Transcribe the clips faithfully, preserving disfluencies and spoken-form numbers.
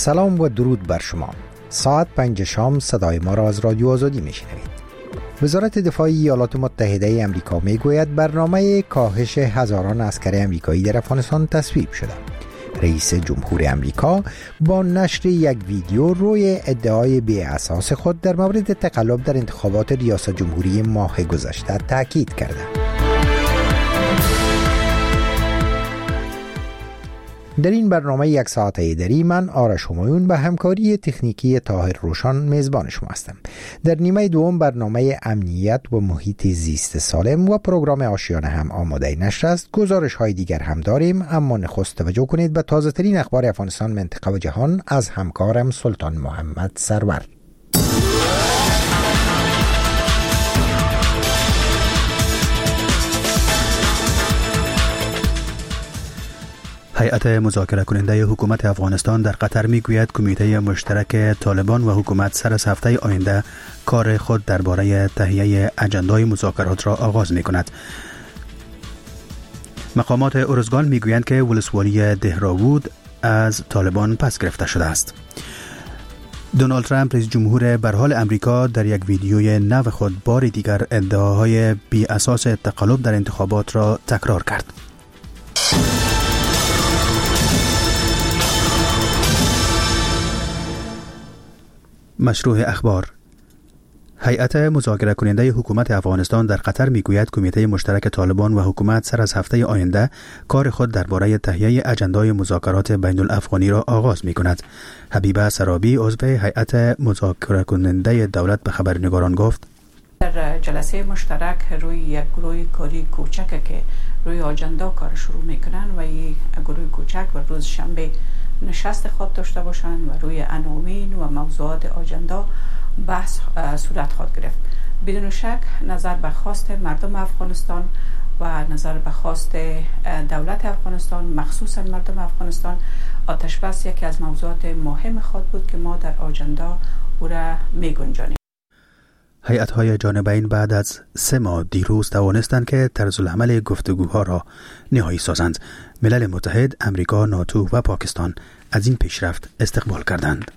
سلام و درود بر شما. ساعت پنج شام صدای ما را از رادیو آزادی میشنوید. وزارت دفاع ایالات متحده آمریکا میگوید برنامه کاهش هزاران عسکر آمریکایی در افغانستان تصویب شده. رئیس جمهور آمریکا با نشر یک ویدیو روی ادعای بی اساس خود در مورد تقلب در انتخابات ریاست جمهوری ماه گذشته تاکید کرده. در این برنامه یک ساعته دری من آرش همایون به همکاری تکنیکی طاهر روشان میزبان شما هستم. در نیمه دوم برنامه امنیت و محیط زیست سالم و پروگرام آشیانه هم آماده نشر است. گزارش های دیگر هم داریم، اما نخست توجه کنید به تازه ترین اخبار افغانستان، منطقه و جهان از همکارم سلطان محمد سرور. هیئت مذاکره کننده حکومت افغانستان در قطر میگوید کمیته مشترک طالبان و حکومت سر از هفته آینده کار خود درباره تهیه اجندای مذاکرات را آغاز می کند. مقامات ارزگان میگویند که ولسوالی دهراوود از طالبان پس گرفته شده است. دونالد ترامپ رئیس جمهور برحال امریکا در یک ویدیوی نو خود بار دیگر ادعاهای بی اساس تقلب در انتخابات را تکرار کرد. مشروع اخبار. هیئت مذاکره کننده حکومت افغانستان در قطر میگوید کمیته مشترک طالبان و حکومت سر از هفته آینده کار خود درباره تهیه اجندای مذاکرات بین الافغانی را آغاز می کند. حبیبه سرابی عضو هیئت مذاکره کننده دولت به خبرنگاران گفت در جلسه مشترک روی یک گروه کاری کوچک که روی اجندا کار شروع میکنن و این گروه کوچک و روز شنبه نشست خود داشته باشند و روی عناوین و موضوعات اجندا بحث صورت خواهد گرفت. بدون شک نظر به خواست مردم افغانستان و نظر به خواست دولت افغانستان، مخصوصا مردم افغانستان، آتش بس یکی از موضوعات مهم خود بود که ما در اجندا او را می گنجانیم. هیئت‌های جانبین بعد از سه ماه دیروز توانستند که طرزالعمل گفتگوها را نهایی سازند. ملل متحد، امریکا، ناتو و پاکستان از این پیشرفت استقبال کردند.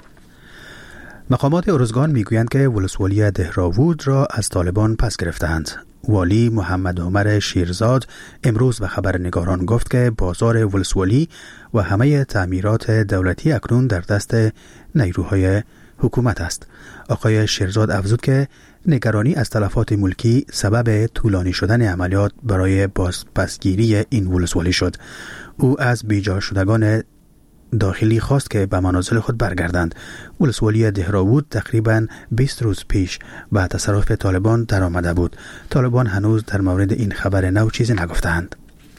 مقامات ارزگان میگویند که ولسوالی دهراوود را از طالبان پس گرفتند. والی محمد عمر شیرزاد امروز به خبرنگاران گفت که بازار ولسوالی و همه تعمیرات دولتی اکنون در دست نیروهای حکومت است. آقای شیرزاد افزود که نگرانی از تلفات ملکی سبب طولانی شدن عملیات برای بازپسگیری این ولسوالی شد. او از بیجا شدگان داخلی خواست که به منازل خود برگردند. ولسوالی دهراوود تقریباً بیست روز پیش به تصرف طالبان در آمده بود. طالبان هنوز در مورد این خبر نو چیزی نگفتند.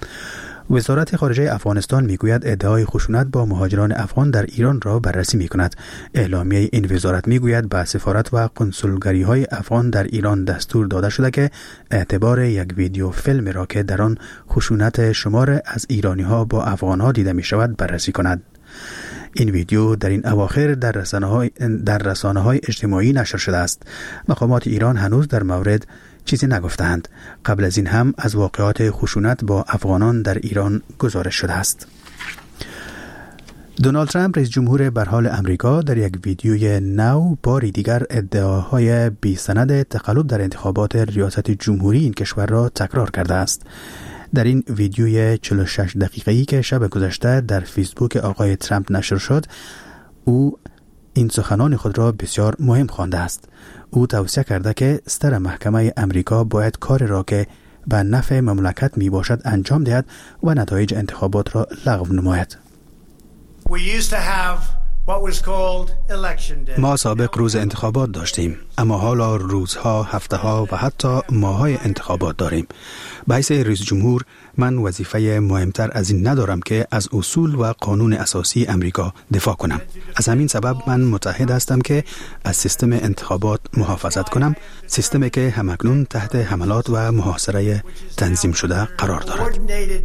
وزارت خارجه افغانستان میگوید ادعای خشونت با مهاجران افغان در ایران را بررسی میکند. اعلامیه این وزارت میگوید به سفارت و کنسولگری های افغان در ایران دستور داده شده که اعتبار یک ویدیو فیلم را که در آن خشونت شمار از ایرانی ها با افغان ها دیده می شود بررسی کند. این ویدیو در این اواخر در رسانه‌های در رسانه‌های اجتماعی نشر شده است. مقامات ایران هنوز در مورد چیزی نگفتند. قبل از این هم از واقعات خشونت با افغانان در ایران گزارش شده است. دونالد ترامپ رئیس جمهور برحال امریکا در یک ویدیوی نو باری دیگر ادعاهای بی سند تقلب در انتخابات ریاست جمهوری این کشور را تکرار کرده است. در این ویدیوی چهل و شش دقیقه‌ای که شب گذشته در فیسبوک آقای ترامپ نشر شد، او این سخنان خود را بسیار مهم خوانده است. او توصیه کرده که ستر محکمه امریکا باید کار را که به نفع مملکت می باشد انجام دهد و نتایج انتخابات را لغو نماید. ما سابق روز انتخابات داشتیم، اما حالا روزها، هفته‌ها و حتی ماه‌های انتخابات داریم. به حیث رئیس جمهور من وظیفه مهمتر از این ندارم که از اصول و قانون اساسی امریکا دفاع کنم. از همین سبب من متحد هستم که از سیستم انتخابات محافظت کنم، سیستمی که همکنون تحت حملات و محاصره تنظیم شده قرار دارد.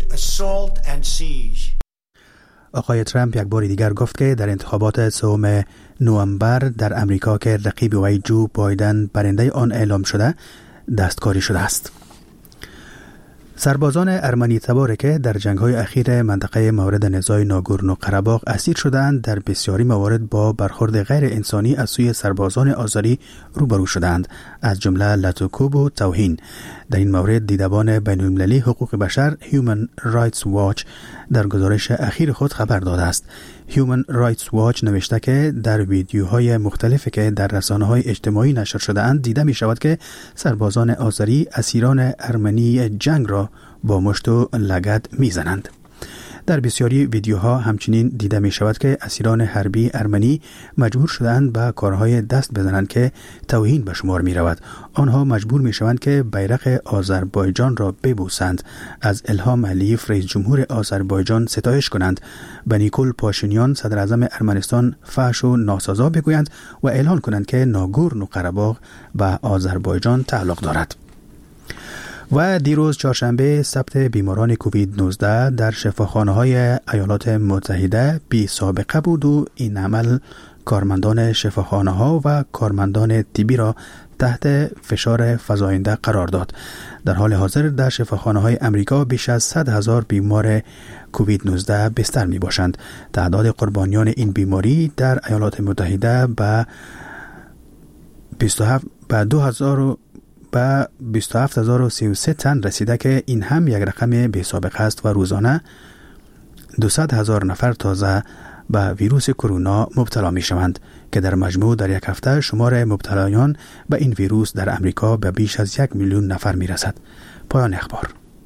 آقای ترامپ یک بار دیگر گفت که در انتخابات سوم نوامبر در امریکا که رقیب وی جو بایدن برنده آن اعلام شده دستکاری شده است. سربازان ارمنی تباره که در جنگ‌های اخیر منطقه مورد نزاع ناگورنو قره‌باغ اسیر شدند در بسیاری موارد با برخورد غیر انسانی از سوی سربازان آذری روبرو شدند، از جمله لطوکوب و توهین. در این مورد دیدبان بین‌المللی حقوق بشر Human Rights Watch در گزارش اخیر خود خبر داده است. Human Rights Watch نوشته که در ویدیوهای مختلفی که در رسانه‌های اجتماعی نشر شده اند دیده می شود که سربازان آذری اسیران ارمنی جنگ را با مشت و لگد می زنند. در بسیاری ویدیوها همچنین دیده می شود که اسیران حربی ارمنی مجبور شدند به کارهای دست بزنند که توهین به شمار می رود. آنها مجبور می شوند که بیرق آذربایجان را ببوسند، از الهام علیف رئیس جمهور آذربایجان ستایش کنند، به نیکول پاشینیان صدر اعظم ارمنستان فحش و ناسزا بگویند و اعلان کنند که ناگورنو قره‌باغ به آذربایجان تعلق دارد. و دیروز چهارشنبه ثبت بیماران کووید نوزده در شفاخانه‌های ایالات متحده بی سابقه بود و این عمل کارمندان شفاخانه‌ها و کارمندان طبی را تحت فشار فزاینده قرار داد. در حال حاضر در شفاخانه‌های امریکا بیش از صد هزار بیمار کووید نوزده بستر می باشند. تعداد قربانیان این بیماری در ایالات متحده به بیست و هفت به دو هزار به بیست و هفت هزار و سی و سه تن رسیده که این هم یک رقم بی سابقه است و روزانه دویست هزار نفر تازه به ویروس کرونا مبتلا می شوند که در مجموع در یک هفته شمار مبتلایان به این ویروس در امریکا به بیش از یک میلیون نفر می رسد. پایان اخبار.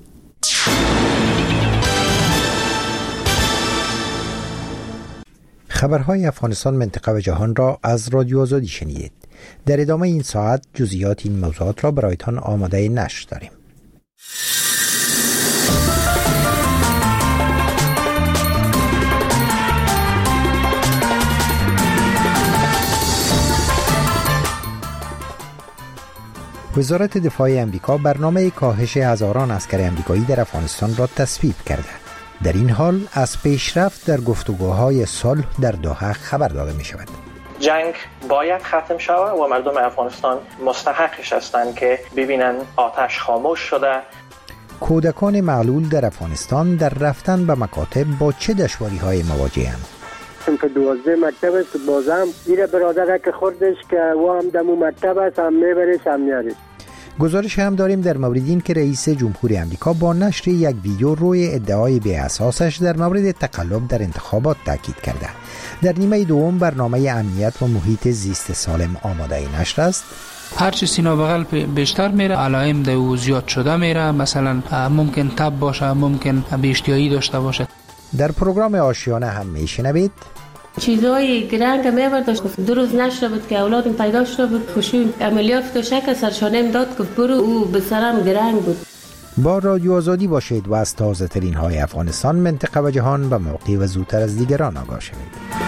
خبرهای افغانستان، منطقه و جهان را از رادیو آزادی شنیدید. در ادامه این ساعت جزئیات این موضوعات را برایتان آماده نشر داریم. وزارت دفاع امریکا برنامه کاهش هزاران عسکر امریکایی در افغانستان را تصویب کرده. در این حال از پیشرفت در گفتگوهای صلح در دوحه خبر داده می شود. جنگ باید ختم شود و مردم افغانستان مستحقش هستند که ببینن آتش خاموش شده. کودکان معلول در افغانستان در رفتن به مکاتب با چه دشواری های مواجه‌اند؟ که دوازده مکتب است بازم ایره برادره که خوردش که و هم دمو مکتب است هم میبرش هم میارش. گزارش هم داریم در مورد این که رئیس جمهور امریکا با نشر یک ویدیو روی ادعای بی اساسش در مورد تقلب در انتخابات تاکید کرده. در نیمه دوم برنامه امنیت و محیط زیست سالم آماده نشر است. هرچی سینا بغل بیشتر میره علائم دو زیاد شده میره، مثلا ممکن تب باشه، ممکن بیشتیایی داشته باشه. در پروگرام آشیانه هم میشنوید چیزای گرنگ میبرداشت دو روز نشده بود که اولادم پیدا شده بود، خوشون عملیات تو شک سرشانه داد که برو او به سرم گرنگ بود. با رادیو آزادی باشید و از تازه ترین های افغانستان، منطقه و جهان به موقع و زودتر از دیگران آگاه شوید.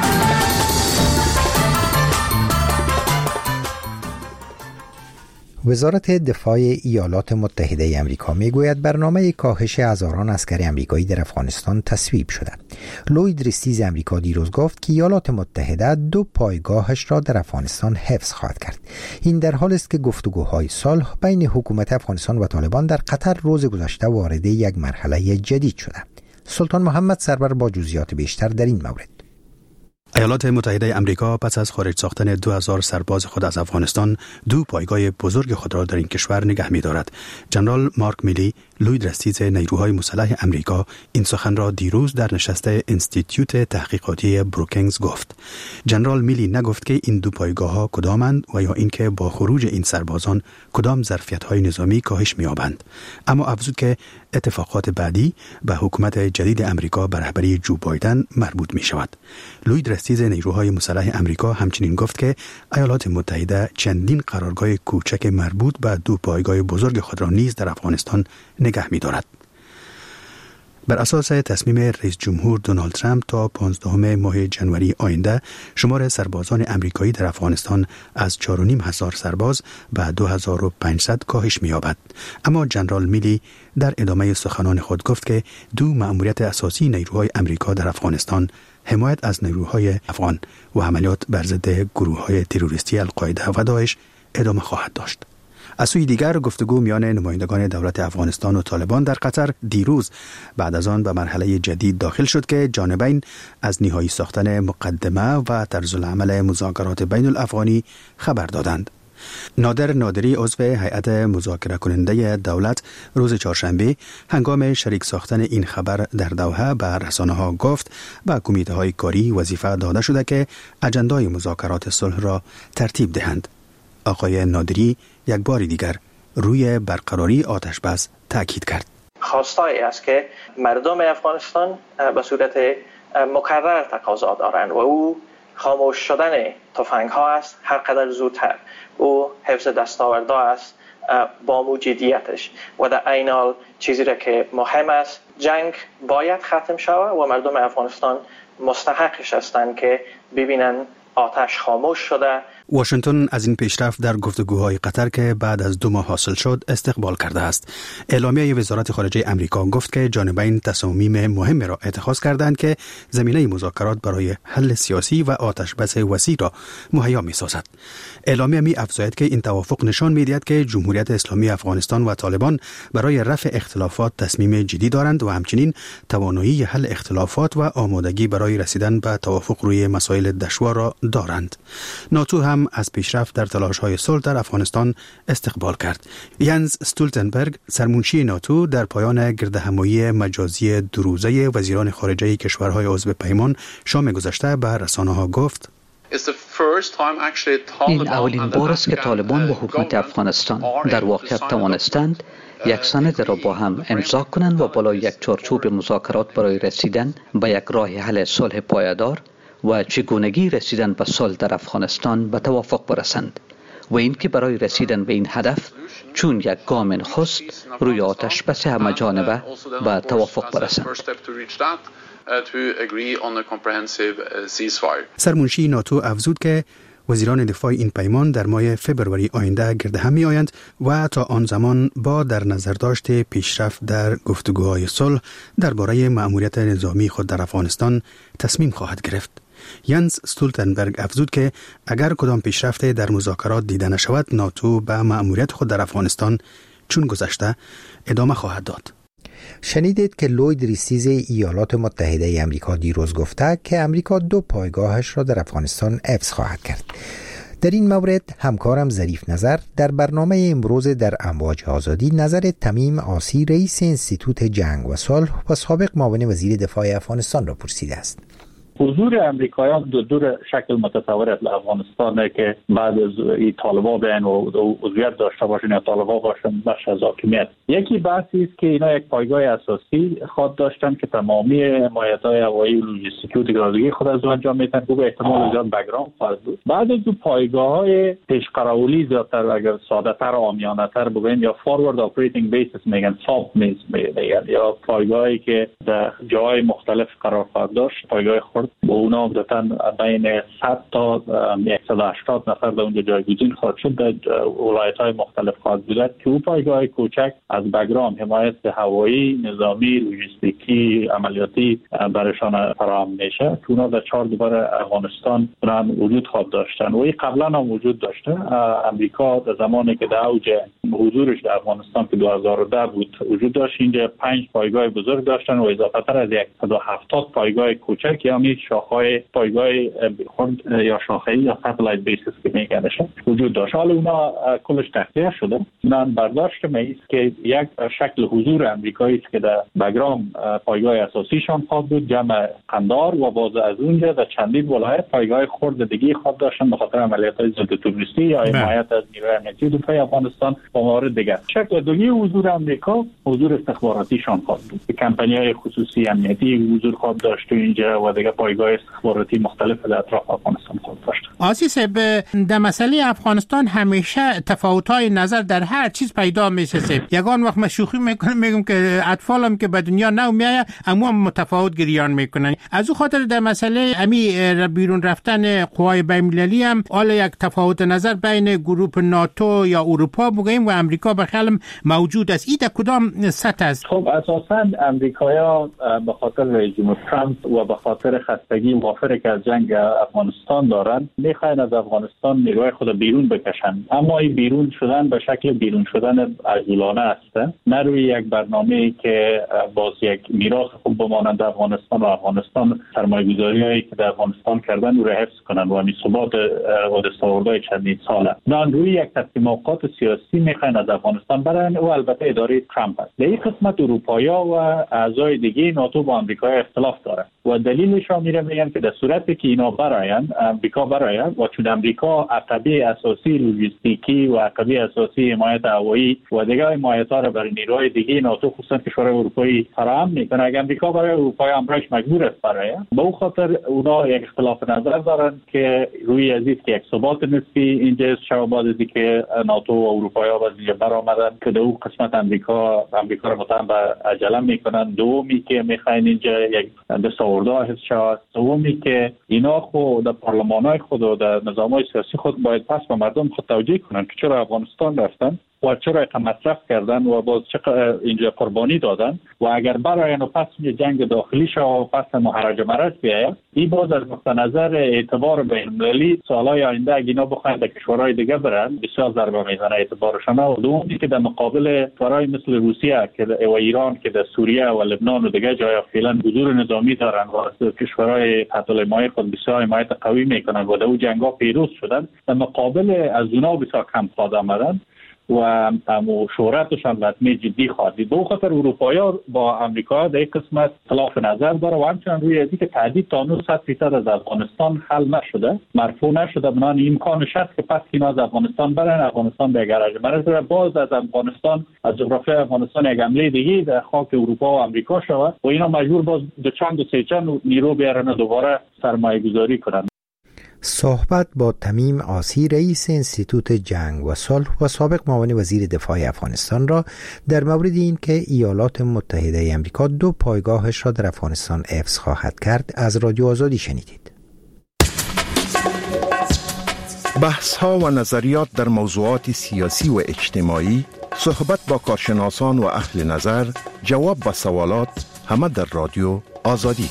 وزارت دفاع ایالات متحده آمریکا میگوید برنامه کاهش هزاران عسکر آمریکایی در افغانستان تصویب شده. لوید رستیز آمریکا دیروز گفت که ایالات متحده دو پایگاهش را در افغانستان حفظ خواهد کرد. این در حالی است که گفتگوهای صلح بین حکومت افغانستان و طالبان در قطر روز گذشته وارد یک مرحله جدید شده. سلطان محمد سرور با جزئیات بیشتر در این مورد. ایالات متحده امریکا پس از خارج ساختن دو هزار سرباز خود از افغانستان دو پایگاه بزرگ خود را در این کشور نگه می‌دارد. جنرال مارک میلی، لوید رستیز نیروهای مسلح امریکا، این سخن را دیروز در نشست انستیتیوت تحقیقاتی بروکینگز گفت. جنرال میلی نگفت که این دو پایگاه‌ها کدامند و یا اینکه با خروج این سربازان کدام ظرفیت‌های نظامی کاهش می‌یابند، اما افزود که اتفاقات بعدی به حکومت جدید امریکا به رهبری جو بایدن مربوط می‌شود. لوید رستیز نیروهای مسلح امریکا همچنین گفت که ایالات متحده چندین قرارگاه کوچک مربوط به دو پایگاه بزرگ خود را نیز در افغانستان نگه می‌دارد. بر اساس تصمیم رئیس جمهور دونالد ترامپ تا پانزدهم ماه جنوری آینده شمار سربازان امریکایی در افغانستان از چهار و نیم هزار سرباز به دو هزار و پانصد کاهش می‌یابد. اما جنرال میلی در ادامه سخنان خود گفت که دو مأموریت اساسی نیروهای امریکا در افغانستان حمایت از نیروهای افغان و عملیات بر ضد گروه‌های تروریستی القاعده و داعش ادامه خواهد داشت. از سوی دیگر گفتگو میان نمایندگان دولت افغانستان و طالبان در قطر دیروز بعد از آن به مرحله جدید داخل شد که جانبین از نهایی ساختن مقدمه و طرز العمل مذاکرات بین الافغانی خبر دادند. نادر نادری عضو هیئت مذاکره کننده دولت روز چهارشنبه هنگام شریک ساختن این خبر در دوحه به رسانه‌ها گفت به کمیته های کاری وظیفه داده شده که اجندای مذاکرات صلح را ترتیب دهند. آقای نادری یک بار دیگر روی برقراری آتش بس تاکید کرد. خواستایی است که مردم افغانستان به صورت مکرر تقاضا دارند و او خاموش شدن تفنگ ها است هر قدر زودتر. او حفظ دستاوردها است با موجودیتش و در عین حال چیزی را که مهم است جنگ باید ختم شود و مردم افغانستان مستحقش هستند که ببینن آتش خاموش شده. واشنگتن از این پیشرفت در گفتگوهای قطر که بعد از دو ماه حاصل شد استقبال کرده است. اعلامیه وزارت خارجه امریکا گفت که جانبین تصامیم مهم را اتخاذ کردند که زمینه مذاکرات برای حل سیاسی و آتش بس وسیع را مهیا می‌سازد. اعلامیه می افزاید که این توافق نشان می‌دهد که جمهوریت اسلامی افغانستان و طالبان برای رفع اختلافات تصمیم جدی دارند و همچنین توانایی حل اختلافات و آمادگی برای رسیدن به توافق روی مسائل دشوار را دارند. ناتو هم از پیشرفت در تلاش‌های صلح در افغانستان استقبال کرد. ینز استولتنبرگ سرمنشی ناتو در پایان گردهمایی مجازی دو روزه وزیران خارجه کشورهای عضو پیمان شام گذشته به رسانه‌ها گفت: این اولین بار است که طالبان و حکومت افغانستان در واقعیت توانستند یک سند را با هم امضا کنند و بالای یک چارچوب مذاکرات برای رسیدن به یک راه حل صلح پایدار و چگونگی رسیدن به صلح در افغانستان به توافق برسند و اینکه برای رسیدن به این هدف چون یک گام نخست روی آتش بس همه جانبه به توافق برسند. سرمنشی ناتو افزود که وزیران دفاع این پیمان در ماه فبروری آینده گرد هم می آیند و تا آن زمان با در نظر داشت پیشرفت در گفتگوهای صلح درباره مأموریت نظامی خود در افغانستان تصمیم خواهد گرفت. ینز استولتنبرگ افزود که اگر کدام پیشرفت در مذاکرات دیده نشود ناتو به مأموریت خود در افغانستان چون گذشته ادامه خواهد داد. شنیدید که لوید ریستیز ایالات متحده امریکا دیروز گفته که امریکا دو پایگاهش را در افغانستان حفظ خواهد کرد. در این مورد همکارم ظریف نظر در برنامه امروز در امواج آزادی نظر تمیم آسی رئیس انستیتوت جنگ و صلح و سابق معاون وزیر دفاع افغانستان را پرسیده است. حضور امریکایان دو دور شکل متصور است افغانستان که بعد از این طالبان بیان و عضویت داشته باشن یا طالبان باشن بخش از حاکمیت. یکی بحثی است که اینا یک پایگاه اساسی خود داشتن که تمامی حمایت‌های هوایی و لوجستیکی و دیگرگی خود از انجام میدن که به احتمال زیاد بک‌گراند خواهد بود. بعد از دو پایگاه‌های پیشقراولی زیادتر اگر ساده‌تر و عامیانه‌تر بگوییم یا فوروارد آپریتینگ بیسیس میگن ساب میز میگن یا پایگاهی که در جای مختلف قرار خواهد داشت. پایگاه خود با اونا عمدتاً بین صد تا صد و هشتاد نفر در اونجا جایگزین خواهد شد در ولایت‌های مختلف خواهد بود که او پایگاه کوچک از بک‌گراند حمایت هوایی، نظامی، لوجستیکی، عملیاتی برایشان فراهم میشه که اونا در چهار دیوار افغانستان برن وجود خواهد داشتن و این قبلا هم وجود داشته. امریکا در زمانی که در اوج حضورش در افغانستان که دو هزار و ده بود وجود داشت اینجا پنج پایگاه بزرگ داشتن و اضافه تر از صد و هفتاد پایگاه کوچک یعنی شاخه‌های پایگاه خرد یا شاخه‌ای یا ساتلایت بیسیس که میگنش وجود داشت. حالا اونا کلش تخلیه شده. من برداشت می‌کنم که یک شکل حضور امریکایی است که در بک‌گراند پایگاه اساسیشان خواهد بود جمع قندار و باز از اونجا در چندین ولایت پایگاه خرد دیگه خواهد داشتن به خاطر عملیات‌های ضد تروریستی یا حمایت از نیروی امنیتی دفاع افغانستان و موارد دیگر. شکل دیگه حضور امریکا حضور استخباراتیشان خواهد بود. کمپانی‌های خصوصی امنیتی حضور خواهد داشت اینجا و دیگه پایگاه استخباراتی مختلف در اطراف افغانستان خواهد داشت. آسی صاحب در مسئله افغانستان همیشه تفاوت‌های نظر در هر چیز پیدا میشه. یگان وقت من شوخی میکنم میگم که اطفالم که به دنیا نو میایه اما متفاوت گریان میکنن. از او خاطر در مسئله امی بیرون رفتن قوای بین‌المللی هم حالا یک تفاوت نظر بین گروه ناتو یا اروپا بگیم و امریکا بخلم موجود است. این در کدام سطح است؟ خب اساساً امریکایا به خاطر رژیم ترامپ و به خاطر خستگی وافری که از جنگ افغانستان دارن میخواین از افغانستان نیروی خود بیرون بکشن، اما این بیرون شدن به شکل بیرون شدن عجولانه است، نه روی یک برنامه‌ای که باز یک میراث خوب بمانند افغانستان و افغانستان سرمایه‌گذاری‌هایی که در افغانستان کردن رو حفظ کنن و همین ثبات و دستاوردهای چندین ساله. نه روی یک تطمیمات سیاسی میخواین از افغانستان برن و البته اداره ترامپ است. در این قسمت اروپایا و اعضای دیگه ناتو با آمریکا اختلاف داره و دلیلش هم میره میگن که در صورتی که اینا براین آمریکا براین و چون آمریکا عقبه اساسی لوجستیکی و عقبه اساسی حمایت هوایی و دیگه حمایت‌ها را برای نیروهای دیگه ناتو خصوصا کشورهای اروپایی فراهم میکنه، اگر آمریکا برای اروپای امرش مجبور است براین، به اون خاطر اونا یک اختلاف نظر دارن که روی عزیز که یک ثبات نسبی اینجا شب بعد از اینکه ناتو و اروپایا باز اینجا برآمدن که در اون قسمت آمریکا آمریکا رو متهم به عجله میکنن، دومی که میخواین اینجا یک دستاوردها حفظ شود، سومی که اینا خود در پارلمان‌های خود و در نظام‌های سیاسی خود باید پس به مردم خود توجیه کنن که چرا افغانستان رفتن و چرا مصرف کردن و باز چقدر اینجا قربانی دادن و اگر براین و پس جنگ داخلی شد و پس محرج مرج بیاید، این باز از نقطه نظر اعتبار بین‌المللی سالهای آینده اگه اینا بخواید در کشورهای دیگه برن بسیار ضربه میزنه اعتبارشان. و دومی که در مقابل کشورهای مثل روسیه که و ایران که در سوریه و لبنان و دیگه جای فعلا حضور نظامی دارن و کشورهای تحت حمایت خود بسیار حمایت قوی میکنن و در اون جنگ‌ها پیروز شدن، در مقابل از اونها بسیار کم خواهد آمدن و امو شهرتشان لطمه جدی خواهد دید. به خاطر اروپایا با امریکا در این قسمت خلاف نظر داره و همچنان روی ازی که تهدید تا هنوز صد فیصد از افغانستان حل نشده، مرفوع نشده، بنان امکانش هست که پس اینا از افغانستان برن، افغانستان به گرج مرز باز از افغانستان از جغرافی افغانستان یک حمله دیگه در خاک اروپا و امریکا شود و اینا مجبور باز دو چند و سه چند نیرو بیارن و دوباره سرمایه گذاری کنن. صحبت با تمیم آسی رئیس انستیتوت جنگ و صلح و سابق معاون وزیر دفاع افغانستان را در مورد این که ایالات متحده آمریکا دو پایگاهش را در افغانستان حفظ خواهد کرد از رادیو آزادی شنیدید. بحث ها و نظریات در موضوعات سیاسی و اجتماعی، صحبت با کارشناسان و اهل نظر، جواب به سوالات، همه در رادیو آزادی.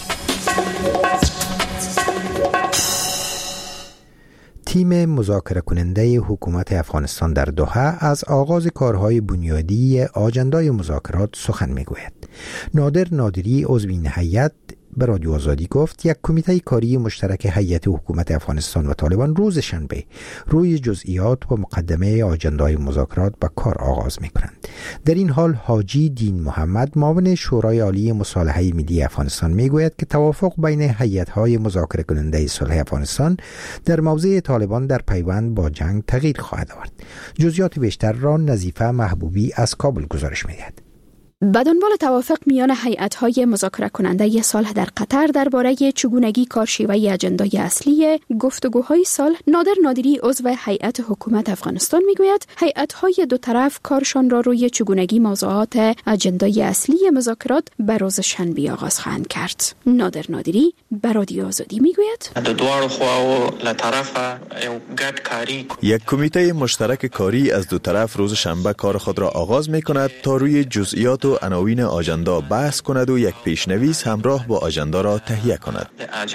تیم مذاکره کننده حکومت افغانستان در دوحه از آغاز کارهای بنیادی آجندای مذاکرات سخن میگوید. نادر نادری عضو این هیئت به رادیو آزادی گفت یک کمیته کاری مشترک هیئت حکومت افغانستان و طالبان روز شنبه روی جزئیات و مقدمه آجندای مذاکرات به کار آغاز میکنند. در این حال حاجی دین محمد معاون شورای عالی مصالحه ملی افغانستان میگوید که توافق بین هیئت‌های مذاکره کننده صلح افغانستان در موضع طالبان در پیوند با جنگ تغییر خواهد آورد. جزئیات بیشتر را نظیفه محبوبی از کابل گزارش می‌دهد. به دنبال توافق میان هیئت‌های مذاکره کننده صلح در قطر درباره چگونگی کارشیوه اجندای اصلی گفتگوهای صلح، نادر نادری عضو هیئت حکومت افغانستان میگوید هیئت‌های دو طرف کارشان را روی چگونگی موضوعات اجندای اصلی مذاکرات به روز شنبه آغاز خواهند کرد. نادر نادری به رادیو آزادی میگوید یک کمیته مشترک کاری از دو طرف روز شنبه کار خود را آغاز میکند تا روی جزئیات و عناوین آجندا بحث کند و یک پیشنویس همراه با آجندا را تهیه کند.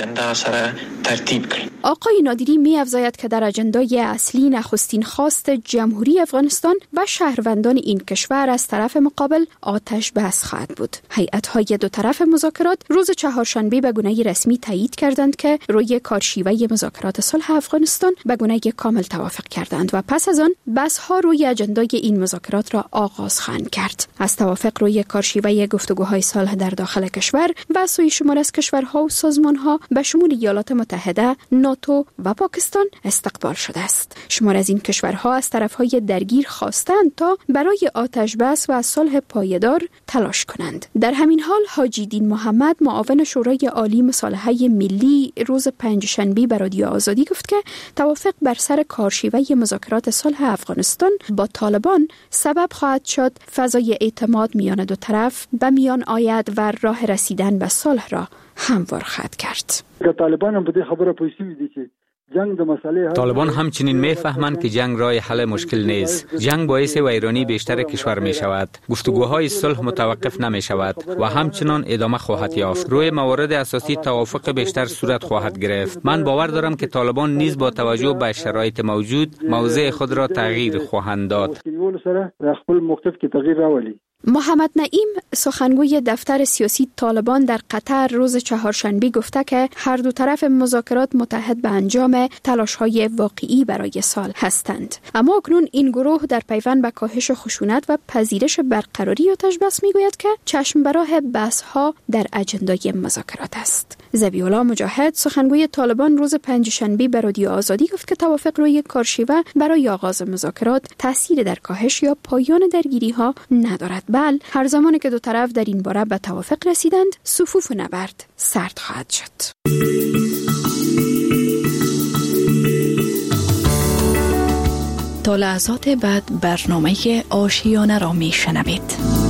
آقای نادری می افزاید که در آجندای اصلی نخستین خواست جمهوری افغانستان و شهروندان این کشور از طرف مقابل آتش بس خواهد بود. هیئت‌های دو طرف مذاکرات روز چهارشنبه به گونه رسمی تایید کردند که روی کارشیوه مذاکرات صلح افغانستان به گونه کامل توافق کردند و پس از آن بحث‌ها روی آجندای این مذاکرات را آغاز خواهند کرد. از توافق روی کارشیوه گفتگوهای صلح در داخل کشور و سوی شمار از کشورها و سازمانها به شمول ایالات متحده، ناتو و پاکستان استقبال شده است. شمار از این کشورها از طرفهای درگیر خواستند تا برای آتش بس و صلح پایدار تلاش کنند. در همین حال حاجی دین محمد معاون شورای عالی مصالحه ملی روز پنجشنبه به رادیو آزادی گفت که توافق بر سر کارشیوه مذاکرات صلح افغانستان با طالبان سبب خواهد شد فضای اعتماد میان دو طرف به میان آید و راه رسیدن به صلح را هموار خواهد کرد. طالبان هم به دې خبره پوښتنه دي چې جنگ مسئله طالبان همچنین میفهمند که جنگ راه حل مشکل نیست. جنگ باعث ویرانی بیشتر کشور می شود. گفتگوهای صلح متوقف نمی شود و همچنان ادامه خواهد یافت. روی موارد اساسی توافق بیشتر صورت خواهد گرفت. من باور دارم که طالبان نیز با توجه به شرایط موجود موضع خود را تغییر خواهند داد. محمد نعیم سخنگوی دفتر سیاسی طالبان در قطر روز چهارشنبه گفته که هر دو طرف مذاکرات متحد به انجام تلاش‌های واقعی برای صلح هستند. اما اکنون این گروه در پیوند به کاهش خشونت و پذیرش برقراری آتش بس میگوید که چشم براه بحث‌ها در اجندای مذاکرات است. ذبیح‌الله مجاهد سخنگوی طالبان روز پنجشنبه به رادیو آزادی گفت که توافق روی کارشیوه برای آغاز مذاکرات تأثیر در کاهش یا پایان درگیری‌ها ندارد. بل هر زمانی که دو طرف در این باره به توافق رسیدند صفوف نبرد سرد خواهد شد. تا لحظات بعد برنامه آشیانه را می شنوید.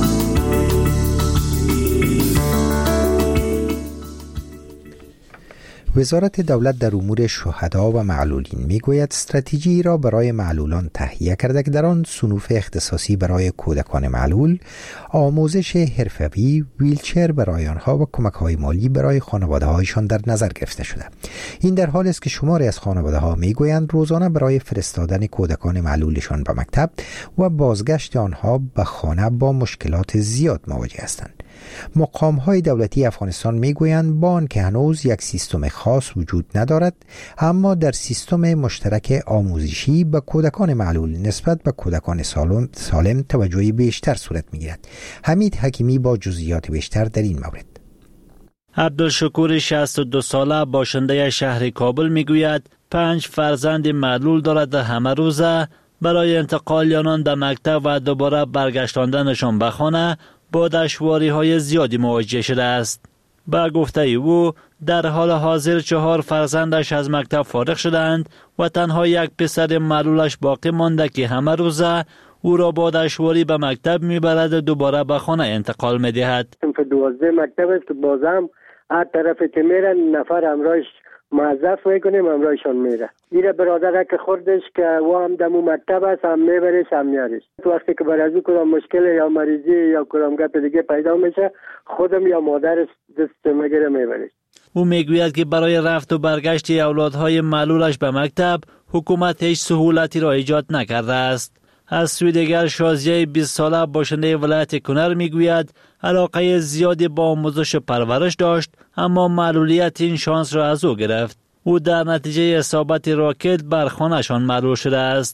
وزارت دولت در امور شهدا و معلولین میگوید استراتژی را برای معلولان تهیه کرده که در آن صنوف اختصاصی برای کودکان معلول، آموزش حرفه‌ای، ویلچر برای آنها و کمک‌های مالی برای خانواده‌هایشان در نظر گرفته شده. این در حالی است که شماری از خانواده‌ها میگویند روزانه برای فرستادن کودکان معلولشان به مکتب و بازگشت آنها به خانه با مشکلات زیاد مواجه هستند. مقام‌های دولتی افغانستان میگویند با آنکه هنوز یک سیستم خاص وجود ندارد، اما در سیستم مشترک آموزشی به کودکان معلول نسبت به کودکان سالم, سالم توجه بیشتر صورت میگیرد. حمید حکیمی با جزئیات بیشتر در این مورد. عبدالشکور شصت و دو ساله باشنده شهر کابل میگوید پنج فرزند معلول دارد و همه روزه برای انتقال آنان به مکتب و دوباره برگشتاندنشان به خانه با دشواری های زیادی مواجه شده است. با گفته او در حال حاضر چهار فرزندش از مکتب فارغ شدند و تنها یک پسر معلولش باقی مانده که همه روزه او را با دشواری به مکتب میبرد و دوباره به خانه انتقال میدهد. دوازده مکتب است که بازم هر طرف که میرن نفر همراهش موظف میکنیم همراهشان میره. میره برادره که خوردش که و هم دمو مکتب است هم میبرش هم میارش. وقتی که برای از کدام مشکل یا مریضی یا کدام گپ دیگه پیدا میشه خودم یا مادرش دست میگیره میبرش. او میگوید که برای رفت و برگشت اولادهای معلولش به مکتب حکومت هیچ سهولتی را ایجاد نکرده است. از سوی دیگر شازیه بیست ساله باشنده ولایت کنر میگوید علاقه زیادی با آموزش پرورش داشت اما معلولیت این شانس را از او گرفت. او در نتیجه اصابت راکت بر خانه‌شان معلول شده است.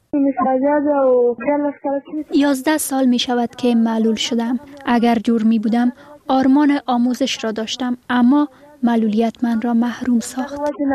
یازده سال می شود که معلول شدم. اگر جور می بودم آرمان آموزش را داشتم اما معلولیت من را محروم ساخت.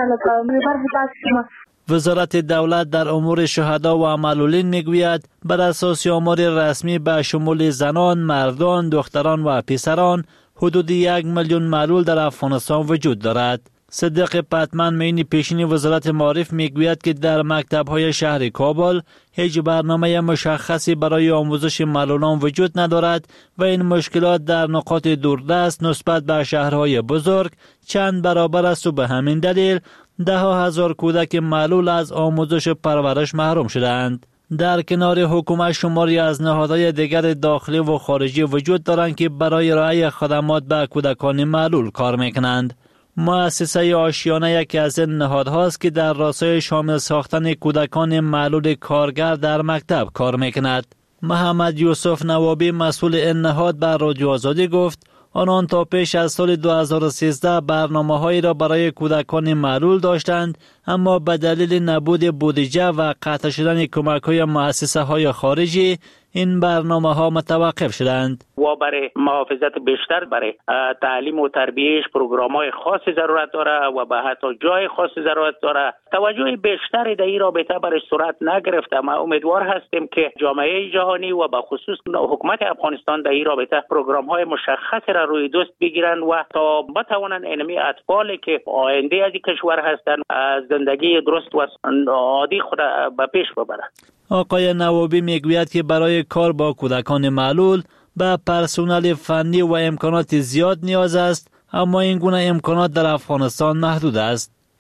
وزارت دولت در امور شهدا و معلولین میگوید بر اساس آمار رسمی به شمول زنان، مردان، دختران و پسران حدود یک میلیون معلول در افغانستان وجود دارد. صدیق پتمن معین پیشین وزارت معارف میگوید که در مکتب‌های شهر کابل هیچ برنامه مشخصی برای آموزش معلولان وجود ندارد و این مشکلات در نقاط دوردست نسبت به شهرهای بزرگ چند برابر است و به همین دلیل ده ها هزار کودک معلول از آموزش پرورش محروم شدند. در کنار حکومت شماری از نهادهای دیگر داخلی و خارجی وجود دارند که برای ارائه خدمات به کودکان معلول کار میکنند. مؤسسه آشیانه یکی از این نهادهاست که در راستای شامل ساختن کودکان معلول کارگر در مکتب کار میکند. محمد یوسف نوابی مسئول این نهاد بر رادیو آزادی گفت آنان تا پیش از سال دو هزار و سیزده برنامه هایی را برای کودکان معلول داشتند اما به دلیل نبود بودجه و قطع شدن کمک های مؤسسه های خارجی این برنامه ها متوقف شدند. و برای محافظت بیشتر برای تعلیم و تربیهش پروگرام های خاصی ضرورت داره و به حتی جای خاصی ضرورت داره. توجه بیشتری در این رابطه برای صورت نگرفته. ما امیدوار هستیم که جامعه جهانی و به خصوص حکومت افغانستان در این رابطه پروگرام های مشخصی را روی دوست بگیرن و تا بتوانند انمی اطفالی که آینده از کشور هستند از زندگی درست و عادی خود به پیش ببرند. آقای نوابی میگوید که برای کار با کودکان معلول به پرسنل فنی و امکانات زیاد نیاز است اما این گونه امکانات در افغانستان محدود است.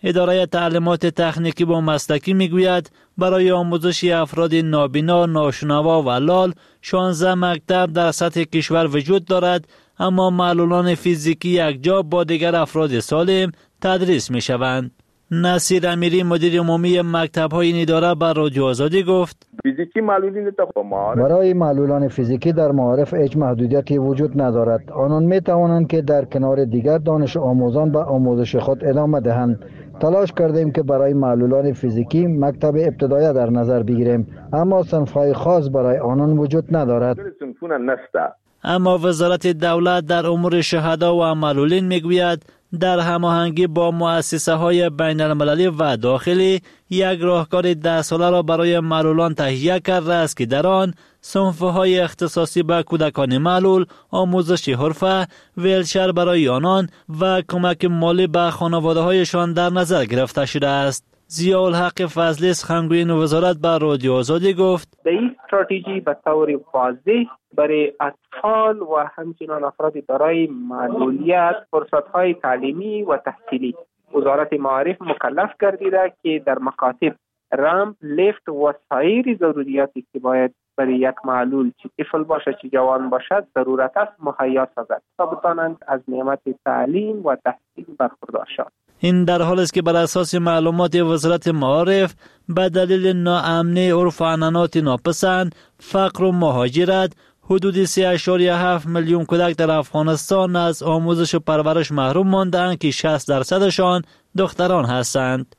اداره تعلیمات تکنیکی و مسلکی میگوید برای آموزش افراد نابینا، ناشنوا و لال شانزده مکتب در سطح کشور وجود دارد، اما معلولان فیزیکی یکجا با دیگر افراد سالم تدریس می شوند. نصیر امیری مدیر عمومی مکتب های این اداره بر رادیو آزادی گفت فیزیکی معلولین برای معلولان فیزیکی در معارف هیچ محدودیتی وجود ندارد. آنان می توانند که در کنار دیگر دانش آموزان به آموزش خود ادامه دهند. تلاش کردیم که برای معلولان فیزیکی مکتب ابتدایی در نظر بگیریم، اما صنف‌های خاص برای آنان وجود ندارد. اما وزارت دولت در امور شهدا و معلولین میگوید در هماهنگی با مؤسسه های بین المللی و داخلی یک راهکار ده ساله را برای معلولان تهیه کرده است که در آن صنفه های اختصاصی به کودکان معلول، آموزش حرفه، ویلچر برای آنان و کمک مالی به خانواده هایشان در نظر گرفته شده است. ضیاءالحق فضلی سخنگوی وزارت بر رادیو آزادی گفت در این استراتژی به طور واضح برای اطفال و همچنین افراد دارای معلولیت فرصت‌های تعلیمی و تحصیلی وزارت معارف مکلف گردیده که در مکاتب رامپ، لیفت و سایر ضروریاتی که باید برای یک معلول چه طفل باشه چه جوان باشد ضرورت است مهیا سازد تا بتوانند از نعمت تعلیم و تحصیل برخوردار شوند. این در حالی است که بر اساس معلومات وزارت معارف به دلیل ناامنی عرف و عنعنات ناپسند، فقر و مهاجرت حدود سه اشاریه هفت میلیون کودک در افغانستان از آموزش و پرورش محروم ماندند که شصت درصدشان دختران هستند.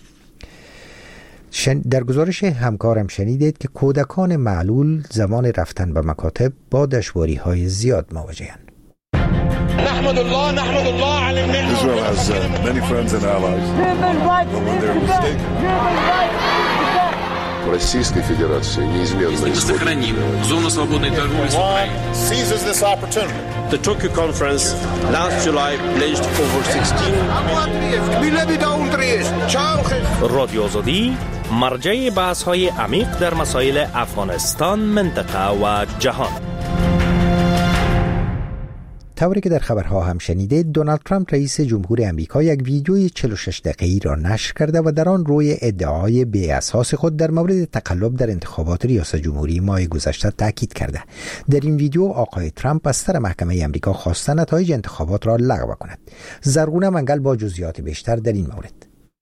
در گزارش همکارم شنیدید که کودکان معلول زمان رفتن به مکاتب با دشواری های زیاد مواجهند. نحمد الله نحمد الله على المنه. Israel has uh, many friends and allies. But when they're mistaken. Российской Федерации неизменно сохраним зону свободной торговли с Украиной. Seizes this opportunity. The Tokyo conference last July pledged over sixteen. رادیو آزادی مرجع بحث‌های عمیق در مسائل افغانستان، منطقه و جهان. طوری که در خبرها هم شنیدید، دونالد ترامپ رئیس جمهور امریکا یک ویدیوی چهل و شش دقیقه‌ای را نشر کرده و در آن روی ادعای بی اساس خود در مورد تقلب در انتخابات ریاست جمهوری ماه گذشته تاکید کرده. در این ویدیو آقای ترامپ از سر محکمه امریکا خواسته نتایج انتخابات را لغو کند. زرغونه منگل با جزئیات بیشتر در این مورد.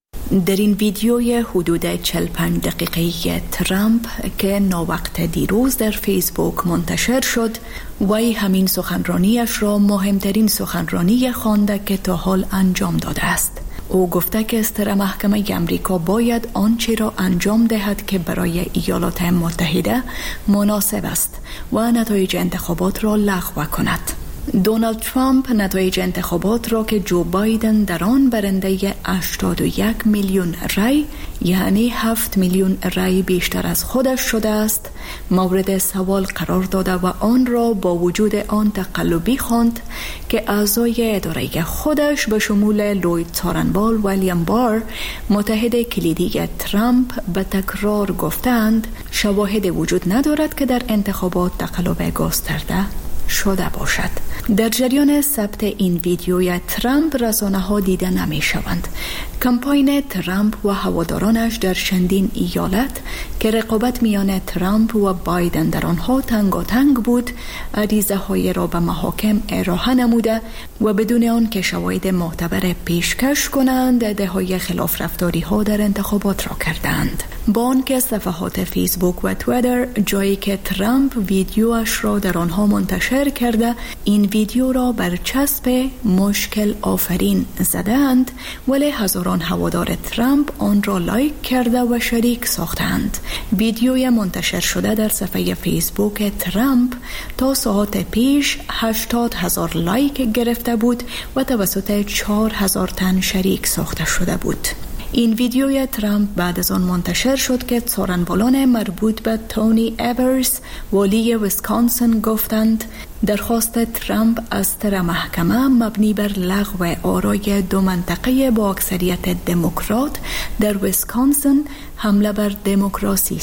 در این ویدیوی حدود چهل و پنج دقیقه‌ای ترامپ که ناوقت دیروز در فیسبوک منتشر شد، وی همین سخنرانیش را مهمترین سخنرانی خوانده که تا حال انجام داده است. او گفته که استر محکمه امریکا باید آنچه را انجام دهد که برای ایالات متحده مناسب است و نتایج انتخابات را لغو کند. دونالد ترامپ نتایج انتخابات را که جو بایدن در آن برنده هشتاد و یک میلیون رای، یعنی هفت میلیون رای بیشتر از خودش شده است، مورد سوال قرار داده و آن را با وجود آن تقلبی خواند که اعضای اداره خودش به شمول لوید تارنبال و ویلیام بار، متحد کلیدی ترامپ، به تکرار گفتند شواهد وجود ندارد که در انتخابات تقلب گسترده شده باشد. در جریان ثبت این ویدیوی ترامپ رسانه ها دیده نمی شوند. کمپاین ترامپ و هوادارانش در چندین ایالت که رقابت میان ترامپ و بایدن در آنها تنگاتنگ بود، عریضه های را به محاکم ارائه نموده و بدون آن که شواهد معتبر پیشکش کنند ادعای خلاف رفتاری ها در انتخابات را کردند. با آنکه صفحات فیسبوک و توییتر جایی که ترامپ ویدیوش را در آنها منتشر کرده این ویدیو را بر چسب مشکل آفرین زدند، ولی هزاران هوادار ترامپ آن را لایک کرده و شریک ساختند. ویدیوی منتشر شده در صفحه فیسبوک ترامپ تا ساعت پیش هشتاد هزار لایک گرفته بود و توسط چهار هزار تن شریک ساخته شده بود. این ویدیوی ترامپ بعد از آن منتشر شد که سخنرانان مربوط به تونی ایورز والی ویسکانسن گفتند درخواست ترامپ از طرف محکمه مبنی بر لغو آرای دو منطقه با اکثریت دموکرات در ویسکانسن حمله بر دموکراسی است.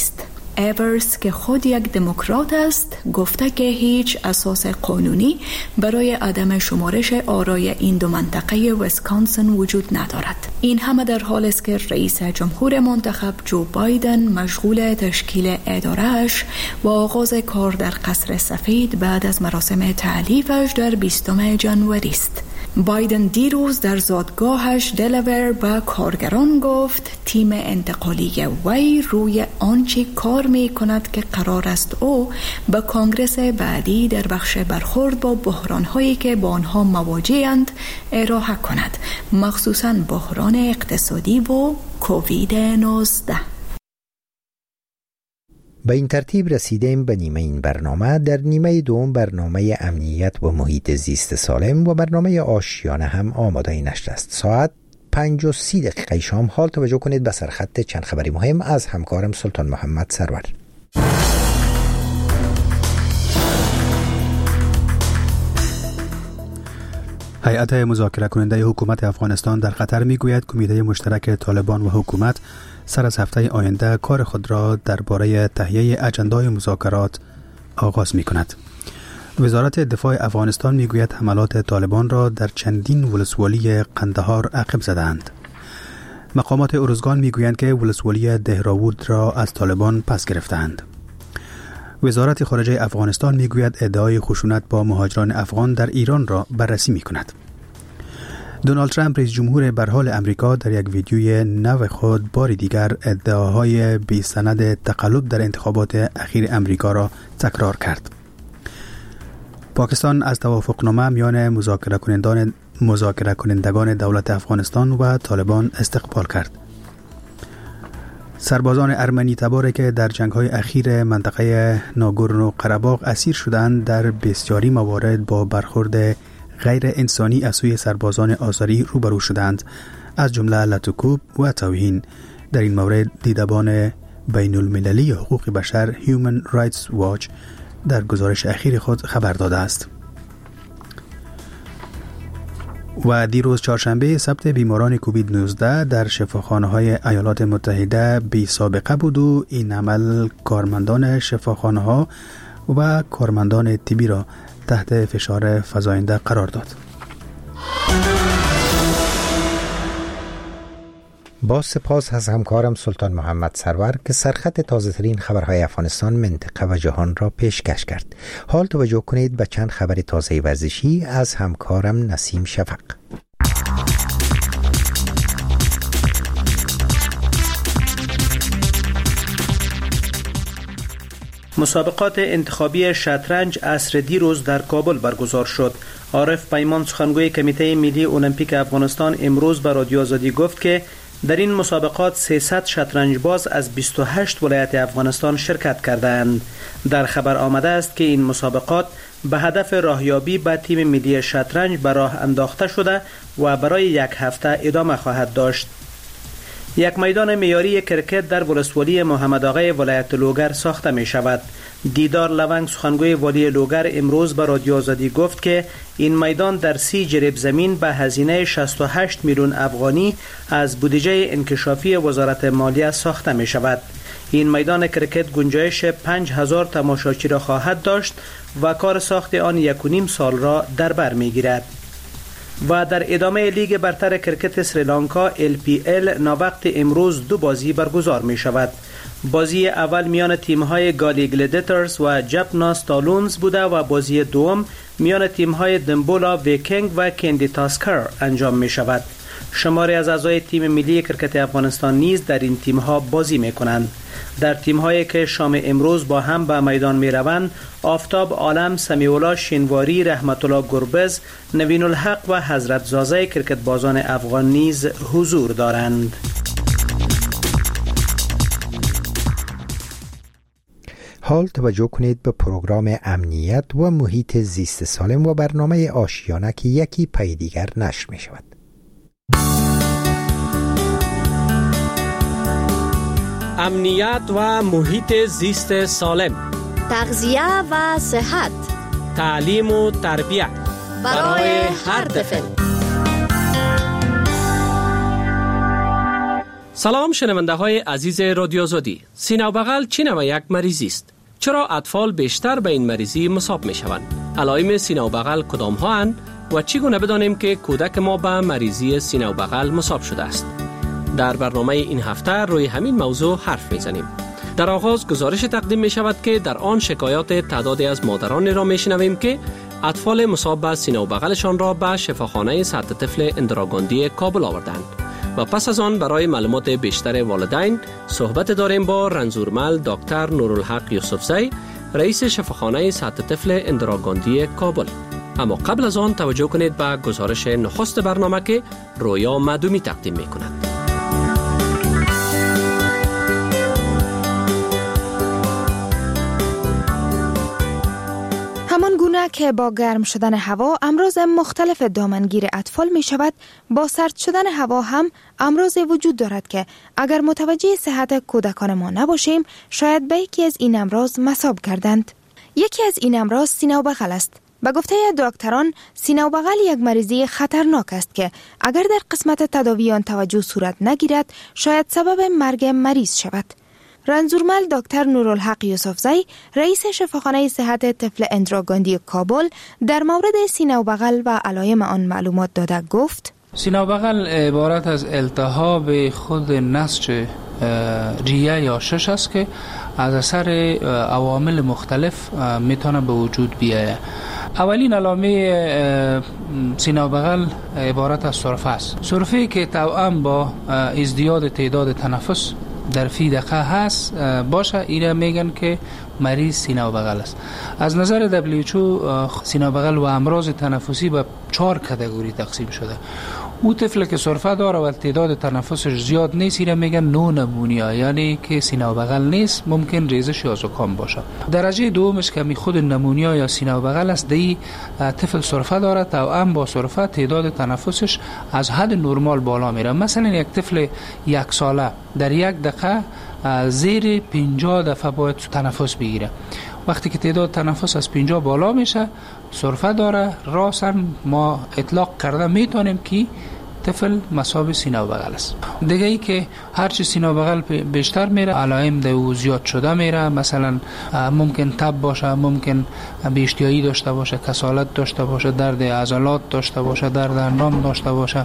ایورس که خود یک دموکرات است گفته که هیچ اساس قانونی برای عدم شمارش آرای این دو منطقه ویسکانسن وجود ندارد. این همه در حالی است که رئیس جمهور منتخب جو بایدن مشغول تشکیل اداره‌اش و آغاز کار در قصر سفید بعد از مراسم تعلیفش در بیستم ژانویه است. بایدن دیروز در زادگاهش دلاور به کارگران گفت تیم انتقالی وی روی آنچه کار می کند که قرار است او به کانگرس بعدی در بخش برخورد با بحران‌هایی که با آنها مواجه‌اند ارائه کند، مخصوصاً بحران اقتصادی و کووید نوزده. به این ترتیب رسیدیم به نیمه این برنامه. در نیمه دوم برنامه امنیت و محیط زیست سالم و برنامه آشیانه هم آماده نشر است. ساعت پنج و سی دقیقه شام حال توجه کنید به سرخط چند خبری مهم از همکارم سلطان محمد سرور. هیئت مذاکره کننده حکومت افغانستان در قطر میگوید کمیته مشترک طالبان و حکومت سر از هفته آینده کار خود را درباره تهیه اجندای مذاکرات آغاز می کند. وزارت دفاع افغانستان میگوید حملات طالبان را در چندین ولسوالی قندهار عقب زدند. مقامات ارزگان میگویند که ولسوالی دهراود را از طالبان پس گرفتند. وزارت خارجه افغانستان میگوید ادعای خشونت با مهاجران افغان در ایران را بررسی می کند. دونالد ترامپ رئیس جمهور برحال امریکا در یک ویدیوی نو خود بار دیگر ادعاهای بی سند تقلب در انتخابات اخیر امریکا را تکرار کرد. پاکستان از توافقنامه میان مذاکره کنندگان مذاکره کنندگان دولت افغانستان و طالبان استقبال کرد. سربازان ارمنی تباری که در جنگ‌های اخیر منطقه ناگورنو قره‌باغ اسیر شدند در بسیاری موارد با برخورد غیر انسانی از سوی سربازان آذری روبرو شدند، از جمله لطوکوب و توهین. در این مورد دیدبان بین المللی حقوق بشر Human Rights Watch در گزارش اخیر خود خبر داده است. و دیروز چهارشنبه ثبت بیماران کووید نوزده در شفاخانه‌های ایالات متحده بی سابقه بود و این عمل کارمندان شفاخانه‌ها و کارمندان طبی را تحت فشار فزاینده قرار داد. با سپاس از همکارم سلطان محمد سرور که سرخط تازه ترین خبرهای افغانستان، منطقه و جهان را پیشکش کرد. حال توجه کنید به چند خبر تازه ورزشی از همکارم نسیم شفق. مسابقات انتخابی شطرنج عصر دیروز در کابل برگزار شد. عارف پیمان سخنگوی کمیته ملی المپیک افغانستان امروز به رادیو آزادی گفت که در این مسابقات سیصد شطرنج باز از بیست و هشت ولایت افغانستان شرکت کردند. در خبر آمده است که این مسابقات به هدف راهیابی به تیم ملی شطرنج به راه انداخته شده و برای یک هفته ادامه خواهد داشت. یک میدان معیاری کرکت در ولسوالی محمد آقای ولایت لوگر ساخته می شود. دیدار لونگ سخنگوی والی لوگر امروز به رادیو آزادی گفت که این میدان در سی جریب زمین به هزینه شصت و هشت میلیون افغانی از بودجه انکشافی وزارت مالیه ساخته می شود. این میدان کرکت گنجایش پنج هزار تماشاچی را خواهد داشت و کار ساخت آن یک و نیم سال را در بر می گیرد. و در ادامه لیگ برتر کرکت سریلانکا ال پی ال ناوقت امروز دو بازی برگزار می شود. بازی اول میان تیم‌های گالی گلیدیترز و جپنا ستالونز بوده و بازی دوم میان تیم‌های دنبولا ویکینگ و کندی تاسکر انجام می شود. شماری از اعضای تیم ملی کرکت افغانستان نیز در این تیم‌ها بازی می‌کنند. در تیم‌هایی که شام امروز با هم به میدان می‌روند، آفتاب عالم، سمیع‌الله شینواری، رحمت الله گربز، نوین الحق و حضرت زازه کرکت بازان افغان نیز حضور دارند. حال توجه کنید به پروگرام امنیت و محیط زیست سالم و برنامه آشیانه که یکی پی دیگر نشر می شود. امنیت و محیط زیست سالم، تغذیه و صحت، تعلیم و تربیت برای هر طفل. سلام شنونده های عزیز رادیو آزادی. سینه و بغل چی نوع یک مریضی است؟ چرا اطفال بیشتر به این مریضی مصاب می شوند؟ علائم سینه و بغل کدام ها اند و چگونه بدانیم که کودک ما به مریضی سینه و بغل مصاب شده است؟ در برنامه این هفته روی همین موضوع حرف می زنیم. در آغاز گزارش تقدیم می شود که در آن شکایات تعدادی از مادران را می شنویم که اطفال مصاب به سینه و بغلشان را به شفاخانه سطح طفل اندراگاندی کابل آوردند. و پس از آن برای معلومات بیشتر والدین صحبت داریم با رنزورمل دکتر نورالحق یوسفزی، رئیس شفاخانه سطح طفل اندراگاندی کابل. اما قبل از آن توجه کنید به گزارش نخست برنامه که رویا معدومی تقدیم می کند. همان گونه که با گرم شدن هوا امراض مختلف دامنگیر اطفال می شود، با سرد شدن هوا هم امراض وجود دارد که اگر متوجه صحت کودکان ما نباشیم شاید به یکی از این امراض مصاب گردند. یکی از این امراض سینه و بغل است. به گفته دکتران سینه و بغل یک مریضی خطرناک است که اگر در قسمت تداوی آن توجه صورت نگیرد شاید سبب مرگ مریض شود. رنزورمل دکتر نورالحق یوسفزی، رئیس شفاخانه صحت طفل اندراگاندی کابل، در مورد سینه و بغل و علائم آن معلومات داده گفت: سینه و بغل عبارت از التهاب خود نسج ریه یا شش است که از اثر عوامل مختلف میتونه به وجود بیاید. اولین علامه سینه و بغل عبارت از سرفه است. سرفه که توأم با ازدیاد تعداد تنفس در فی دقیقه هست باشه، اینا میگن که مریض سینه و بغل است. از نظر دبلیو اچ او سینه و بغل و امراض تنفسی به چهار کاتگوری تقسیم شده. او طفل که سرفه داره و تعداد تنفسش زیاد نیست اینا میگن نو نمونیا، یعنی که سینه و بغل نیست، ممکن ریزش یا زکام باشه. درجه دومش که می خود نمونیا یا سینه و بغل است، دی طفل سرفه داره، توأم با سرفه تعداد تنفسش از حد نرمال بالا میره. مثلا یک طفل یک ساله در یک دقیقه زیر پنجاه دفعه باید تنفس بگیره. وقتی که تعداد تنفس از پنجاه بالا میشه سرفه داره، راسن ما اطلاق کرده میتونیم که طفل مصاب سینه و بغل است. دیگه ای که هرچی سینه و بغل بیشتر میره علائم دو زیاد شده میره، مثلا ممکن تب باشه، ممکن بی‌اشتهایی داشته باشه، کسالت داشته باشه، درد عضلات داشته باشه، درد اندام داشته باشه،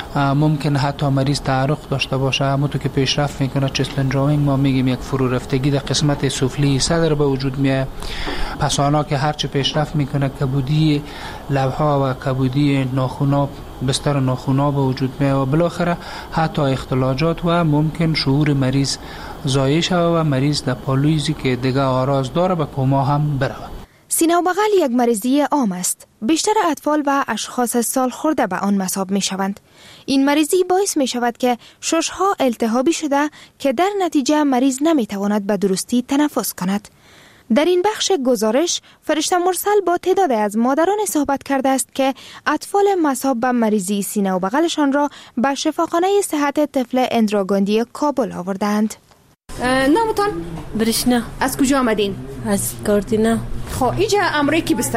ممکن حتی مریض تعرق داشته باشه. همونطور که پیشرفت میکنه چست اندراوینگ ما میگیم یک فرو رفتگی در قسمت سفلی صدر به وجود میاد. پسانا که هرچی پیشرفت میکنه کبودی لبها و کبودی ناخونا بستر ناخونا به وجود میاد و بالاخره حتی اختلاجات و ممکن شعور مریض ضایع شود و مریض در پالویزی که دیگه آراز داره به کما هم بره. سینه و بغل یک مریضی عام است. بیشتر اطفال و اشخاص سال خورده به آن مصاب می شوند. این مریضی باعث می شود که ششها التهابی شده که در نتیجه مریض نمی تواند به درستی تنفس کند. در این بخش گزارش فرشته مرسل با تعداد از مادران صحبت کرده است که اطفال مصاب به مریضی سینه و بغلشان را به شفاخانه صحت طفل اندراگاندی کابل آوردند. نامتان؟ برشنا. از کجا آمدین؟ از کارتینا. خب اینجا امری کی بستر